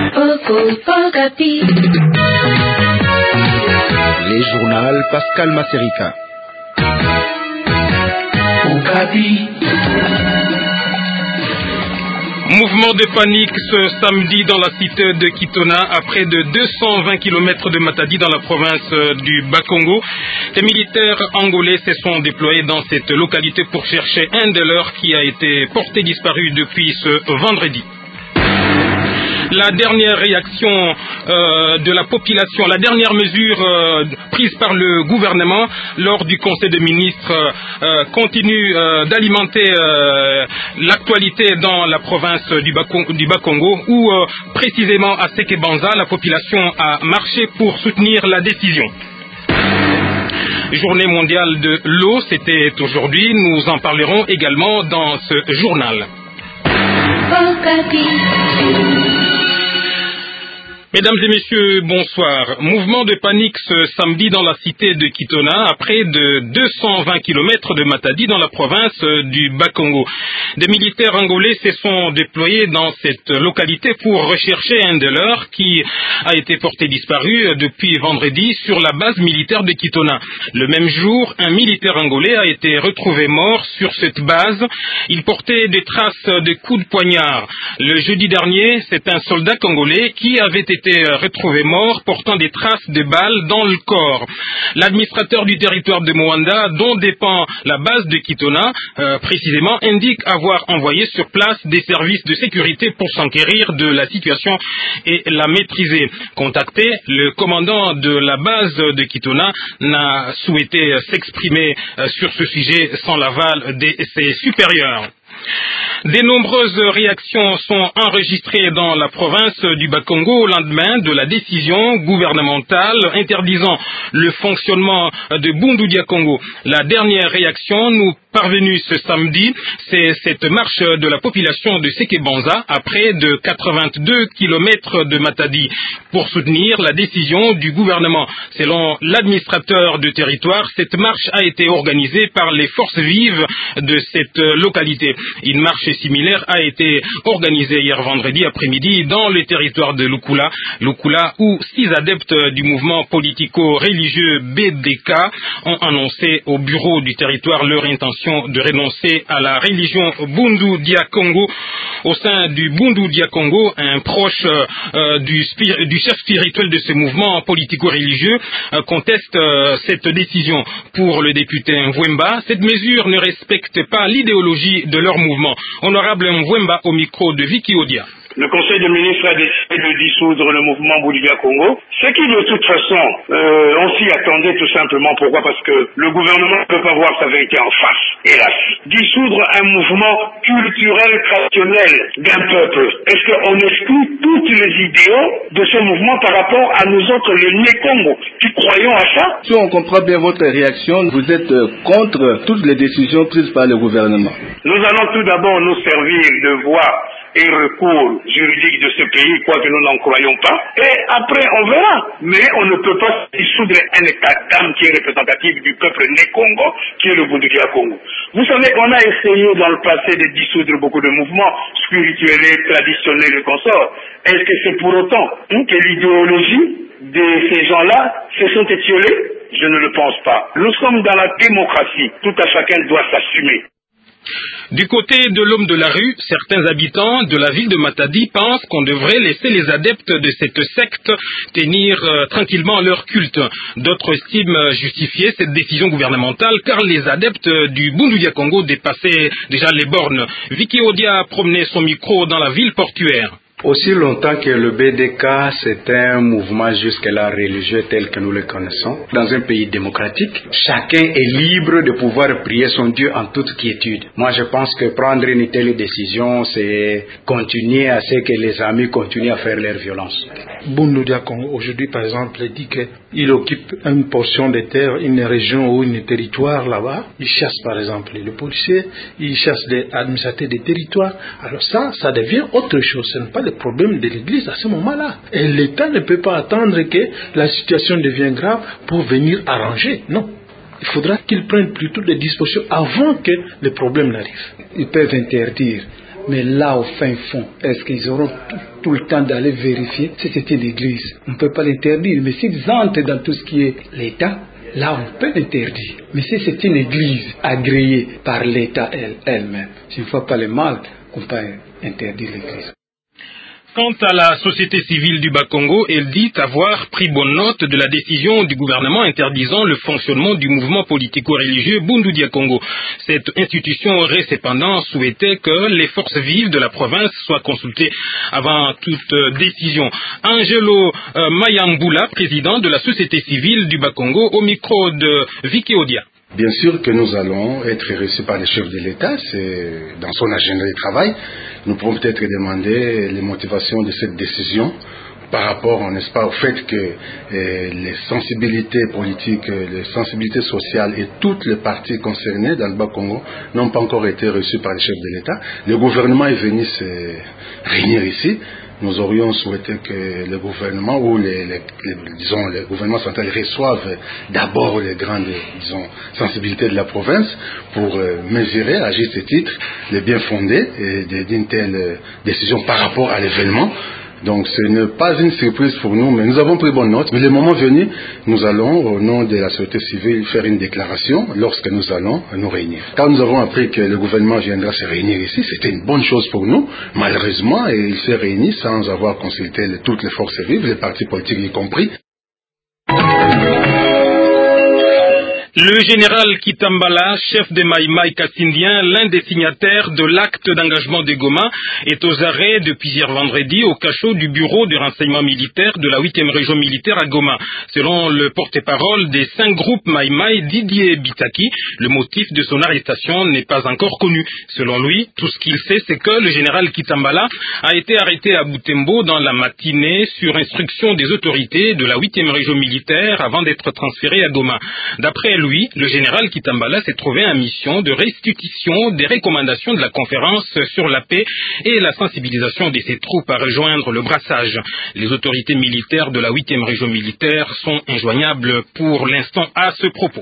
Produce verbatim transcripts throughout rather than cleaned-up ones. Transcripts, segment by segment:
Les journaux Pascal Maserika. Mouvement de panique ce samedi dans la cité de Kitona, à près de deux cent vingt kilomètres de Matadi dans la province du Bas-Congo. Les militaires angolais se sont déployés dans cette localité pour chercher un de leurs qui a été porté disparu depuis ce vendredi. La dernière réaction euh, de la population, la dernière mesure euh, prise par le gouvernement lors du Conseil des ministres euh, continue euh, d'alimenter euh, l'actualité dans la province du Bas-Congo où euh, précisément à Sekebanza, la population a marché pour soutenir la décision. Journée mondiale de l'eau, c'était aujourd'hui, nous en parlerons également dans ce journal. Mesdames et messieurs, bonsoir. Mouvement de panique ce samedi dans la cité de Kitona, à près de deux cent vingt kilomètres de Matadi dans la province du Bas-Congo. Des militaires angolais se sont déployés dans cette localité pour rechercher un de leurs qui a été porté disparu depuis vendredi sur la base militaire de Kitona. Le même jour, un militaire angolais a été retrouvé mort sur cette base. Il portait des traces de coups de poignard. Le jeudi dernier, c'est un soldat congolais qui avait été été retrouvé mort portant des traces de balles dans le corps. L'administrateur du territoire de Moanda, dont dépend la base de Kitona, euh, précisément, indique avoir envoyé sur place des services de sécurité pour s'enquérir de la situation et la maîtriser. Contacté, le commandant de la base de Kitona n'a souhaité s'exprimer euh, sur ce sujet sans l'aval de ses supérieurs. De nombreuses réactions sont enregistrées dans la province du Bas-Congo au lendemain de la décision gouvernementale interdisant le fonctionnement de Bundu Dia Congo. La dernière réaction nous parvenue ce samedi, c'est cette marche de la population de Sekebanza à près de quatre-vingt-deux kilomètres de Matadi pour soutenir la décision du gouvernement. Selon l'administrateur du territoire, cette marche a été organisée par les forces vives de cette localité. Une marche similaire a été organisée hier vendredi après-midi dans le territoire de Lukula, Lukula où six adeptes du mouvement politico-religieux B D K ont annoncé au bureau du territoire leur intention de renoncer à la religion Bundu Dia Congo. Au sein du Bundu Dia Congo, un proche euh, du, du chef spirituel de ce mouvement politico-religieux euh, conteste euh, cette décision. Pour le député Mvwemba, cette mesure ne respecte pas l'idéologie de leur mouvement. Honorable Mvwemba au micro de Vicky Odia. Le Conseil des ministres a décidé de dissoudre le mouvement Bundu Dia Congo. Ce qui, de toute façon, euh, on s'y attendait tout simplement. Pourquoi? Parce que le gouvernement ne peut pas voir sa vérité en face, hélas. Dissoudre un mouvement culturel, traditionnel d'un peuple. Est-ce qu'on exclut toutes les idéaux de ce mouvement par rapport à nous autres, le Né-Congo, qui croyons à ça? Si on comprend bien votre réaction, vous êtes contre toutes les décisions prises par le gouvernement. Nous allons tout d'abord nous servir de voix et recours juridique de ce pays, quoi que nous n'en croyons pas, et après on verra. Mais on ne peut pas dissoudre un état d'âme qui est représentatif du peuple Né-Congo, qui est le Bundu Dia Congo. Vous savez qu'on a essayé dans le passé de dissoudre beaucoup de mouvements spirituels, traditionnels et consorts. Est-ce que c'est pour autant hein, que l'idéologie de ces gens-là se sont étiolés? Je ne le pense pas. Nous sommes dans la démocratie. Tout à chacun doit s'assumer. Du côté de l'homme de la rue, certains habitants de la ville de Matadi pensent qu'on devrait laisser les adeptes de cette secte tenir euh, tranquillement leur culte. D'autres estiment justifier cette décision gouvernementale car les adeptes du Bundu Dia Congo dépassaient déjà les bornes. Vicky Odia a promené son micro dans la ville portuaire. Aussi longtemps que le B D K c'est un mouvement jusque-là religieux tel que nous le connaissons, dans un pays démocratique, chacun est libre de pouvoir prier son Dieu en toute quiétude. Moi je pense que prendre une telle décision, c'est continuer à ce que les amis continuent à faire leur violence. Bundu Dia Congo aujourd'hui par exemple dit qu'il occupe une portion de terre, une région ou un territoire là-bas. Il chasse par exemple les policiers, il chasse des administrateurs des territoires. Alors ça, ça devient autre chose. Ce n'est pas le problème de l'Église à ce moment-là. Et l'État ne peut pas attendre que la situation devienne grave pour venir arranger. Non. Il faudra qu'ils prennent plutôt des dispositions avant que le problème n'arrive. Ils peuvent interdire Mais là, au fin fond, est-ce qu'ils auront tout, tout le temps d'aller vérifier si c'est une église? On ne peut pas l'interdire, mais s'ils entrent dans tout ce qui est l'État, là, on peut l'interdire. Mais si c'est une église agréée par l'État elle, elle-même, je ne vois pas le mal qu'on peut interdire l'église. Quant à la société civile du Bas-Congo, elle dit avoir pris bonne note de la décision du gouvernement interdisant le fonctionnement du mouvement politico-religieux Bundu Dia Congo. Cette institution aurait cependant souhaité que les forces vives de la province soient consultées avant toute euh, décision. Angelo euh, Mayambula, président de la société civile du Bas-Congo, au micro de Vicky Odia. Bien sûr que nous allons être reçus par les chefs de l'État, c'est dans son agenda de travail. Nous pouvons peut-être demander les motivations de cette décision par rapport, n'est-ce pas, au fait que eh, les sensibilités politiques, les sensibilités sociales et toutes les parties concernées dans le Bas-Congo n'ont pas encore été reçues par les chefs de l'État. Le gouvernement est venu se réunir ici. Nous aurions souhaité que le gouvernement ou les, les, les, disons, le gouvernement central reçoive d'abord les grandes, disons, sensibilités de la province pour euh, mesurer à juste titre les bien fondés d'une telle décision par rapport à l'événement. Donc ce n'est pas une surprise pour nous, mais nous avons pris bonne note. Mais le moment venu, nous allons, au nom de la société civile, faire une déclaration lorsque nous allons nous réunir. Quand nous avons appris que le gouvernement viendra se réunir ici, c'était une bonne chose pour nous. Malheureusement, il s'est réuni sans avoir consulté les, toutes les forces vives, les partis politiques y compris. Le général Kitambala, chef des Maïmaï Kassindien, l'un des signataires de l'acte d'engagement de Goma, est aux arrêts depuis hier vendredi au cachot du bureau de renseignement militaire de la huitième région militaire à Goma. Selon le porte-parole des cinq groupes Maïmaï, Didier Bitaki, le motif de son arrestation n'est pas encore connu. Selon lui, tout ce qu'il sait, c'est que le général Kitambala a été arrêté à Butembo dans la matinée sur instruction des autorités de la huitième région militaire avant d'être transféré à Goma. D'après lui, Lui, le général Kitambala s'est trouvé en mission de restitution des recommandations de la conférence sur la paix et la sensibilisation de ses troupes à rejoindre le brassage. Les autorités militaires de la huitième région militaire sont injoignables pour l'instant à ce propos.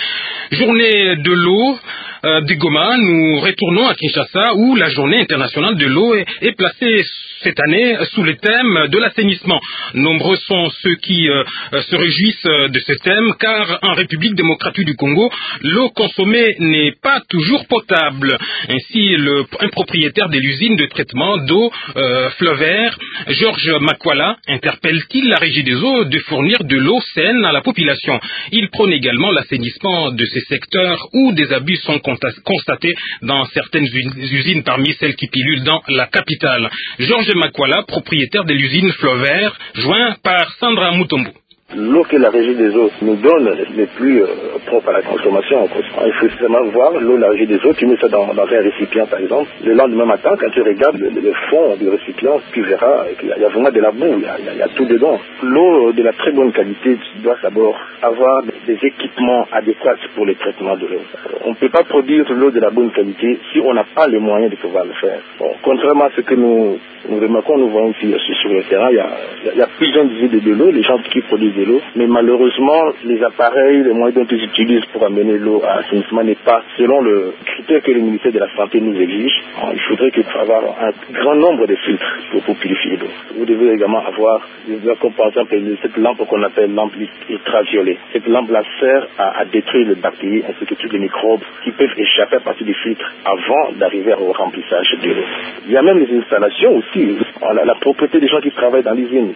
Journée de l'eau euh, de Goma, nous retournons à Kinshasa où la journée internationale de l'eau est, est placée cette année sous le thème de l'assainissement. Nombreux sont ceux qui euh, se réjouissent de ce thème car en République démocratique du Congo, l'eau consommée n'est pas toujours potable. Ainsi, le, un propriétaire de l'usine de traitement d'eau euh, Fleuvaire, Georges Makwala, interpelle-t-il la Régie des eaux de fournir de l'eau saine à la population. Il prône également l'assainissement de ces secteurs où des abus sont constatés dans certaines usines parmi celles qui pilulent dans la capitale. Georges Makwala, propriétaire de l'usine Fleuvaire, joint par Sandra Mutombo. L'eau que la Régie des eaux nous donne n'est plus euh, propre à la consommation. Il faut seulement voir l'eau de la Régie des eaux, tu mets ça dans, dans un récipient par exemple. Le lendemain matin, quand tu regardes le, le fond du récipient, tu verras qu'il y, y a vraiment de la boue, il y a, il y a tout dedans. L'eau de la très bonne qualité, tu dois d'abord avoir des équipements adéquats pour le traitement de l'eau. On ne peut pas produire l'eau de la bonne qualité si on n'a pas les moyens de pouvoir le faire. Bon, contrairement à ce que nous, nous remarquons, nous voyons ici sur le terrain, il y a, il y a plusieurs usines de l'eau, les gens qui produisent de l'eau, mais malheureusement, les appareils, les moyens dont ils utilisent pour amener l'eau à l'assainissement n'est pas selon le critère que le ministère de la Santé nous exige. Il faudrait qu'il faut avoir un grand nombre de filtres pour, pour purifier l'eau. Vous devez également avoir, comme par exemple, cette lampe qu'on appelle lampe ultraviolet. Cette lampe-là sert à, à détruire les bactéries ainsi que tous les microbes qui peuvent échapper à partir du filtre avant d'arriver au remplissage de l'eau. Il y a même les installations aussi, la, la propriété des gens qui travaillent dans l'usine.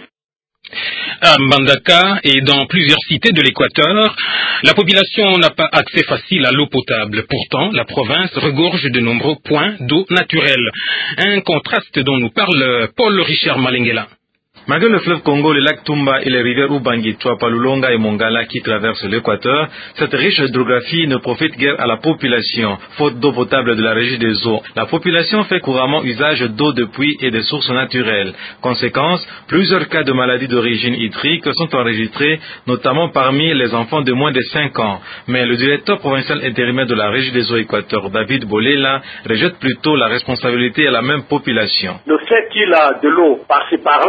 À Mbandaka et dans plusieurs cités de l'Équateur, la population n'a pas accès facile à l'eau potable. Pourtant, la province regorge de nombreux points d'eau naturelle. Un contraste dont nous parle Paul Richard Malengela. Malgré le fleuve Congo, le lac Tumba et les rivières Ubangi, Tuapalulonga et Mongala qui traversent l'Équateur, cette riche hydrographie ne profite guère à la population, faute d'eau potable de la Régie des eaux. La population fait couramment usage d'eau de puits et de sources naturelles. Conséquence, plusieurs cas de maladies d'origine hydrique sont enregistrés, notamment parmi les enfants de moins de cinq ans. Mais le directeur provincial intérimaire de la Régie des eaux Équateur, David Bolela, rejette plutôt la responsabilité à la même population. Le fait qu'il a de l'eau par-ci par-là, elle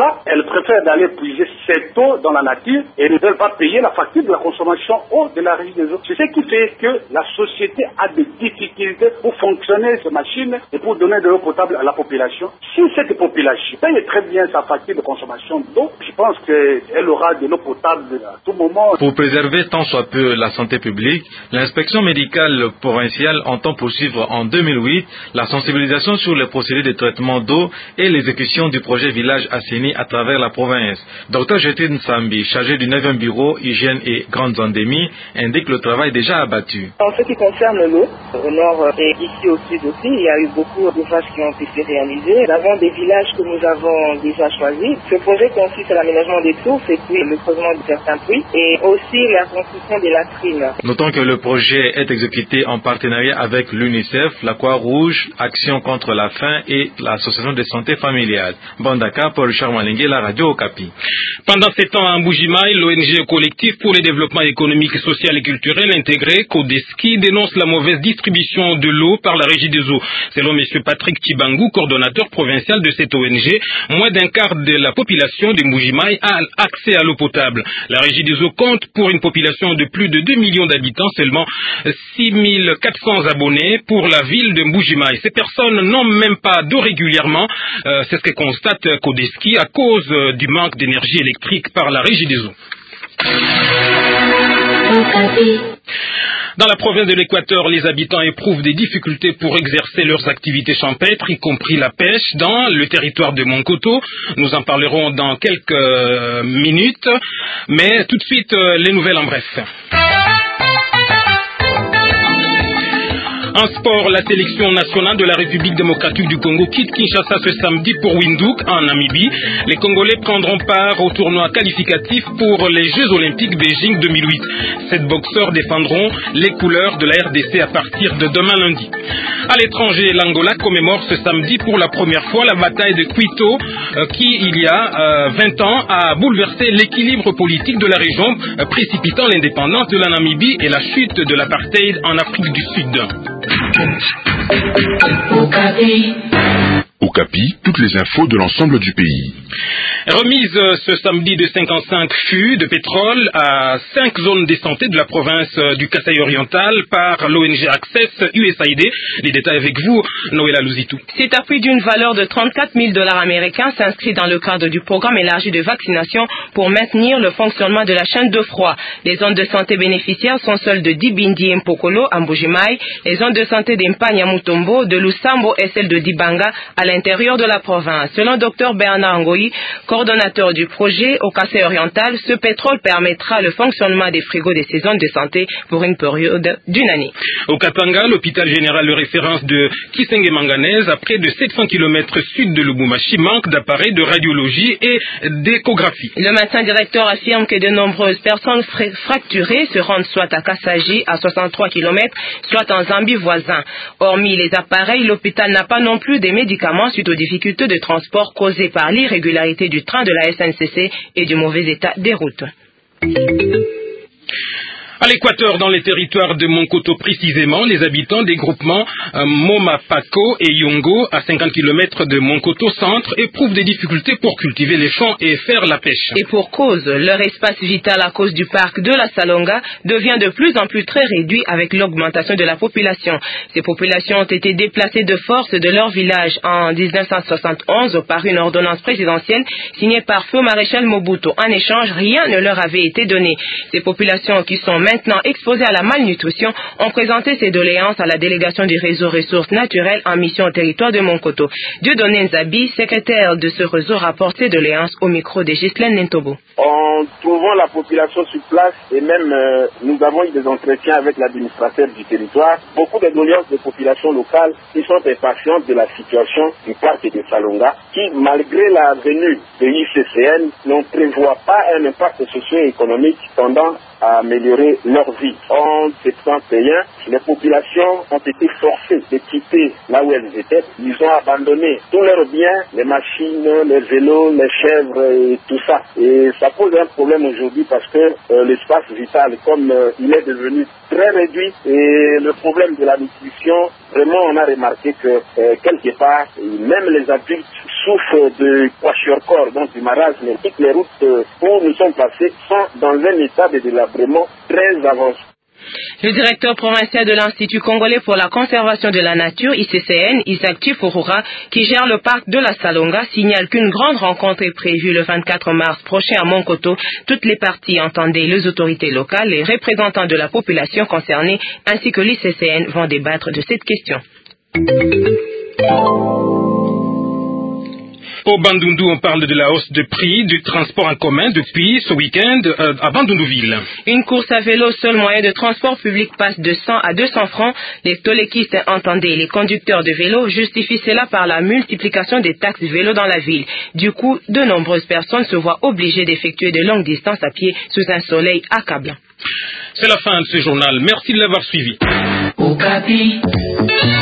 préfèrent d'aller puiser cette eau dans la nature et ne veulent pas payer la facture de la consommation eau de la régie des eaux. C'est ce qui fait que la société a des difficultés pour fonctionner ces machines et pour donner de l'eau potable à la population. Si cette population paye très bien sa facture de consommation d'eau, je pense qu'elle aura de l'eau potable à tout moment. Pour préserver tant soit peu la santé publique, l'inspection médicale provinciale entend poursuivre en deux mille huit la sensibilisation sur les procédés de traitement d'eau et l'exécution du projet Village Asseni à travers la province. Docteur Jetine Sambi, chargé du neuvième bureau hygiène et grandes endémies, indique le travail déjà abattu. En ce qui concerne l'eau, au nord et ici au sud aussi, il y a eu beaucoup d'ouvrages qui ont été réalisés. Nous avons des villages que nous avons déjà choisis. Ce projet consiste à l'aménagement des sources et puis le creusement de certains puits et aussi la construction des latrines. Notons que le projet est exécuté en partenariat avec l'UNICEF, la Croix-Rouge, Action contre la faim et l'Association de santé familiale. Bandaka, Paul Charmalingue, la radio Okapi. Pendant ces temps à Mbujimaï, l'O N G Collectif pour le développement économique, social et culturel intégré, Codeski, dénonce la mauvaise distribution de l'eau par la Régie des eaux. Selon M. Patrick Chibangu, coordonnateur provincial de cette O N G, moins d'un quart de la population de Mbujimaï a accès à l'eau potable. La Régie des eaux compte pour une population de plus de deux millions d'habitants seulement six mille quatre cents abonnés pour la ville de Mbujimaï. Ces personnes n'ont même pas d'eau régulièrement. Euh, c'est ce que constate Codeski à cause euh, du manque d'énergie électrique par la Régie des eaux. Dans la province de l'Équateur, les habitants éprouvent des difficultés pour exercer leurs activités champêtres, y compris la pêche, dans le territoire de Monkoto. Nous en parlerons dans quelques minutes, mais tout de suite, les nouvelles en bref. En sport, la sélection nationale de la République démocratique du Congo quitte Kinshasa ce samedi pour Windhoek, en Namibie. Les Congolais prendront part au tournoi qualificatif pour les Jeux Olympiques Beijing deux mille huit. Sept boxeurs défendront les couleurs de la R D C à partir de demain lundi. À l'étranger, l'Angola commémore ce samedi pour la première fois la bataille de Quito, euh, qui, il y a euh, vingt ans, a bouleversé l'équilibre politique de la région, euh, précipitant l'indépendance de la Namibie et la chute de l'apartheid en Afrique du Sud. Okapi, toutes les infos de l'ensemble du pays. Remise ce samedi de cinquante-cinq fûts de pétrole à cinq zones de santé de la province du Kasaï oriental par l'O N G Access U S A I D. Les détails avec vous, Noëlla Louzitou. Cet appui d'une valeur de trente-quatre mille dollars américains s'inscrit dans le cadre du programme élargi de vaccination pour maintenir le fonctionnement de la chaîne de froid. Les zones de santé bénéficiaires sont celles de Dibindi et Mpokolo à Mbujimaï, les zones de santé d'Empagna Mutombo, de Lusambo et celle de Dibanga à l'intérieur de la province. Selon Dr Bernard Ngoyi, coordonnateur du projet au Kasaï oriental, ce pétrole permettra le fonctionnement des frigos de ces zones de santé pour une période d'une année. Au Katanga, l'hôpital général de référence de Kisenge Manganese, à près de sept cents kilomètres sud de Lubumbashi, manque d'appareils de radiologie et d'échographie. Le médecin directeur affirme que de nombreuses personnes fracturées se rendent soit à Kassaji, à soixante-trois kilomètres, soit en Zambie voisin. Hormis les appareils, l'hôpital n'a pas non plus des médicaments suite aux difficultés de transport causées par l'irrégularité du train de la S N C C et du mauvais état des routes. À l'Équateur, dans les territoires de Monkoto précisément, les habitants des groupements euh, Momapako et Yongo, à cinquante kilomètres de Monkoto centre, éprouvent des difficultés pour cultiver les champs et faire la pêche. Et pour cause, leur espace vital à cause du parc de la Salonga devient de plus en plus très réduit avec l'augmentation de la population. Ces populations ont été déplacées de force de leur village en mille neuf cent soixante et onze par une ordonnance présidentielle signée par Feu Maréchal Mobutu. En échange, rien ne leur avait été donné. Ces populations qui sont maintenant exposées à la malnutrition ont présenté ces doléances à la délégation du réseau ressources naturelles en mission au territoire de Monkoto. Dieudonné Nzabi, secrétaire de ce réseau, rapporte ces doléances au micro de Ghislaine Nentobo. En trouvant la population sur place et même euh, nous avons eu des entretiens avec l'administrateur du territoire, beaucoup de doléances des populations locales qui sont impatientes de la situation du parc de Salonga qui, malgré la venue de l'I C C N, n'en prévoit pas un impact socio-économique tendant à améliorer leur vie. En septembre et un, les populations ont été forcées de quitter là où elles étaient. Ils ont abandonné tous leurs biens, les machines, les vélos, les chèvres et tout ça. Et ça pose un problème aujourd'hui parce que euh, l'espace vital, comme euh, il est devenu très réduit, et le problème de la nutrition, vraiment on a remarqué que euh, quelque part, même les adultes souffrent de kwashiorkor, donc du marasme. Toutes les routes où nous sommes passés sont dans un état de délabrement très avancé. Le directeur provincial de l'Institut congolais pour la conservation de la nature, I C C N, Isaac Tifurura, qui gère le parc de la Salonga, signale qu'une grande rencontre est prévue le vingt-quatre mars prochain à Monkoto. Toutes les parties, entendez les autorités locales, les représentants de la population concernée, ainsi que l'I C C N, vont débattre de cette question. Au Bandundu, on parle de la hausse de prix du transport en commun depuis ce week-end euh, à Bandundu-ville. Une course à vélo, seul moyen de transport public, passe de cent à deux cents francs. Les tolekistes, entendez, les conducteurs de vélo, justifient cela par la multiplication des taxes vélo dans la ville. Du coup, de nombreuses personnes se voient obligées d'effectuer de longues distances à pied sous un soleil accablant. C'est la fin de ce journal. Merci de l'avoir suivi. Okapi.